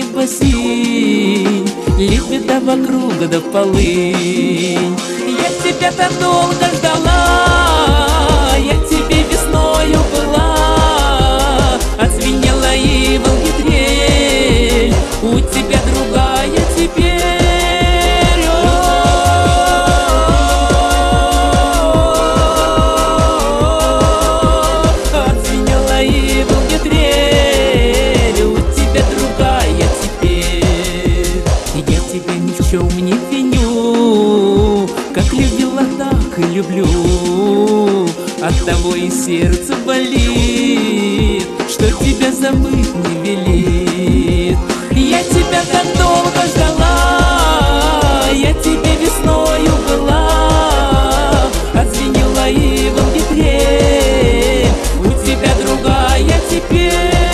бассейн, лебеда вокруг да полынь. Я тебя так долго ждала, я тебе весною была, отзвенела и волги-трель, у тебя другая теперь. Отзвенела и волги-трель, у тебя другая теперь. Я тебя ни в чем не виню, как любила, так и люблю. Оттого и сердце болит, что тебя забыть не велит. Я тебя так долго ждала, я тебе весною была, отзвенела и волги-трель, у тебя другая теперь.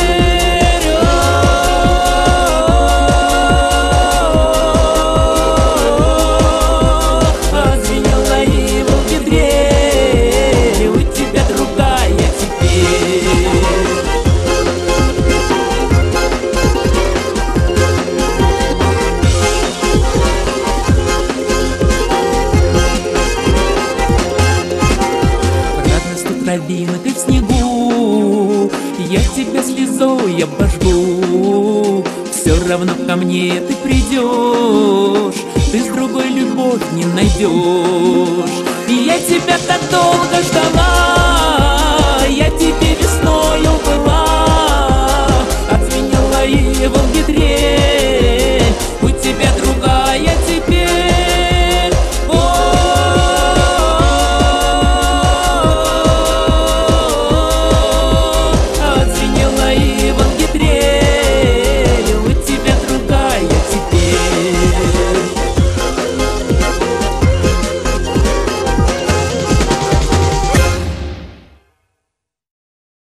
Травинкой в снегу я тебя слезой обожгу. Все равно ко мне ты придешь, ты с другой любовь не найдешь.